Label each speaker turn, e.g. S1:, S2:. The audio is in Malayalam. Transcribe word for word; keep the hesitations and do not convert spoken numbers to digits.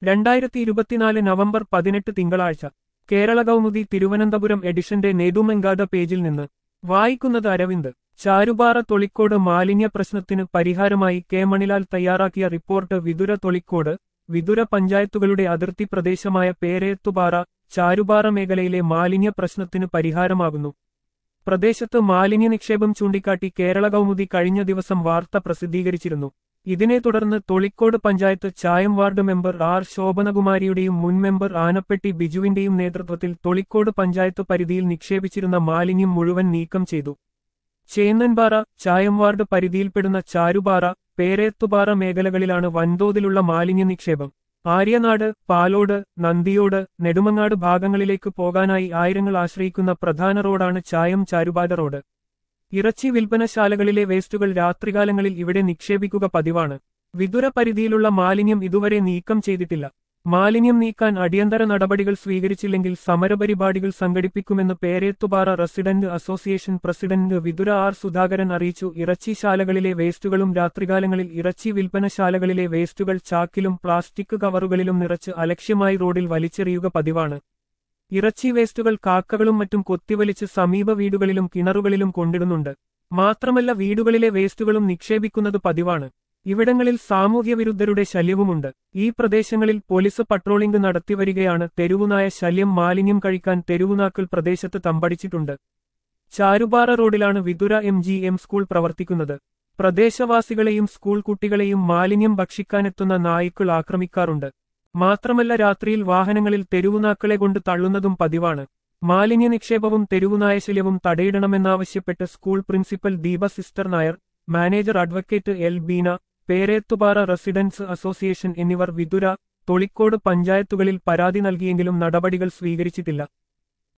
S1: രണ്ടായിരത്തി ഇരുപത്തിനാല് നവംബർ പതിനെട്ട് തിങ്കളാഴ്ച കേരള കൗമുദി തിരുവനന്തപുരം എഡിഷന്റെ നേതുമെങ്കാത പേജിൽ നിന്ന് വായിക്കുന്നത് അരവിന്ദ്. ചാരുപാറ തൊളിക്കോട് മാലിന്യ പ്രശ്നത്തിന് പരിഹാരമായി കെ മണിലാൽ തയ്യാറാക്കിയ റിപ്പോർട്ട്. വിതുര തൊളിക്കോട് വിതുര പഞ്ചായത്തുകളുടെ അതിർത്തി പ്രദേശമായ പേരേത്തുപാറ ചാരുപാറ മേഖലയിലെ മാലിന്യ പ്രശ്നത്തിന് പരിഹാരമാകുന്നു. പ്രദേശത്ത് മാലിന്യ നിക്ഷേപം ചൂണ്ടിക്കാട്ടി കേരള കൗമുദി കഴിഞ്ഞ ദിവസം വാർത്ത പ്രസിദ്ധീകരിച്ചിരുന്നു. ഇതിനെ തുടർന്ന് തൊളിക്കോട് പഞ്ചായത്ത് ചായം വാർഡ് മെമ്പർ ആർ ശോഭനകുമാരിയുടെയും മുൻ മെമ്പർ ആനപ്പെട്ടി ബിജുവിന്റെയും നേതൃത്വത്തിൽ തൊളിക്കോട് പഞ്ചായത്ത് പരിധിയിൽ നിക്ഷേപിച്ചിരുന്ന മാലിന്യം മുഴുവൻ നീക്കം ചെയ്തു. ചേന്നൻപാറ ചായം വാർഡ് പരിധിയിൽപ്പെടുന്ന ചാരുപാറ പേരേത്തുപാറ മേഖലകളിലാണ് വൻതോതിലുള്ള മാലിന്യ നിക്ഷേപം. ആര്യനാട്, പാലോട്, നന്ദിയോട്, നെടുമങ്ങാട് ഭാഗങ്ങളിലേക്ക് പോകാനായി ആയിരങ്ങൾ ആശ്രയിക്കുന്ന പ്രധാന റോഡാണ് ചായം ചാരുപാറ റോഡ്. ഇറച്ചി വിൽപ്പനശാലകളിലെ വേസ്റ്റുകൾ രാത്രികാലങ്ങളിൽ ഇവിടെ നിക്ഷേപിക്കുക പതിവാണ്. വിതുര പരിധിയിലുള്ള മാലിന്യം ഇതുവരെ നീക്കം ചെയ്തിട്ടില്ല. മാലിന്യം നീക്കാൻ അടിയന്തര നടപടികൾ സ്വീകരിച്ചില്ലെങ്കിൽ സമരപരിപാടികൾ സംഘടിപ്പിക്കുമെന്ന് Perethupara resident association president Vithura R Sudhakaran അറിയിച്ചു. ഇറച്ചിശാലകളിലെ വേസ്റ്റുകളും രാത്രികാലങ്ങളിൽ ഇറച്ചി വിൽപ്പനശാലകളിലെ വേസ്റ്റുകൾ ചാക്കിലും പ്ലാസ്റ്റിക് കവറുകളിലും നിറച്ച് അലക്ഷ്യമായി റോഡിൽ വലിച്ചെറിയുക പതിവാണ്. ഇറച്ചി വേസ്റ്റുകൾ കാക്കകളും മറ്റും കൊത്തിവലിച്ച് സമീപ വീടുകളിലും കിണറുകളിലും കൊണ്ടിടുന്നുണ്ട്. മാത്രമല്ല വീടുകളിലെ വേസ്റ്റുകളും നിക്ഷേപിക്കുന്നത് പതിവാണ്. ഇവിടങ്ങളിൽ സാമൂഹ്യവിരുദ്ധരുടെ ശല്യവുമുണ്ട്. ഈ പ്രദേശങ്ങളിൽ പോലീസ് പട്രോളിംഗ് നടത്തിവരികയാണ്. തെരുവുനായ ശല്യം. മാലിന്യം കഴിക്കാൻ തെരുവുനാക്കൾ പ്രദേശത്ത് തമ്പടിച്ചിട്ടുണ്ട്. ചാരുപാറ റോഡിലാണ് Vithura M G M school പ്രവർത്തിക്കുന്നത്. പ്രദേശവാസികളെയും സ്കൂൾ കുട്ടികളെയും മാലിന്യം ഭക്ഷിക്കാനെത്തുന്ന നായ്ക്കൾ ആക്രമിക്കാറുണ്ട്. മാത്രമല്ല രാത്രിയിൽ വാഹനങ്ങളിൽ തെരുവുനാക്കളെ കൊണ്ട് തള്ളുന്നതും പതിവാണ്. മാലിന്യ നിക്ഷേപവും തെരുവുനായശല്യവും തടയിടണമെന്നാവശ്യപ്പെട്ട് school principal Deepa sister Nair, manager advocate L Beena, Perethupara residents association എന്നിവർ വിതുര, തൊളിക്കോട് പഞ്ചായത്തുകളിൽ പരാതി നൽകിയെങ്കിലും നടപടികൾ സ്വീകരിച്ചിട്ടില്ല.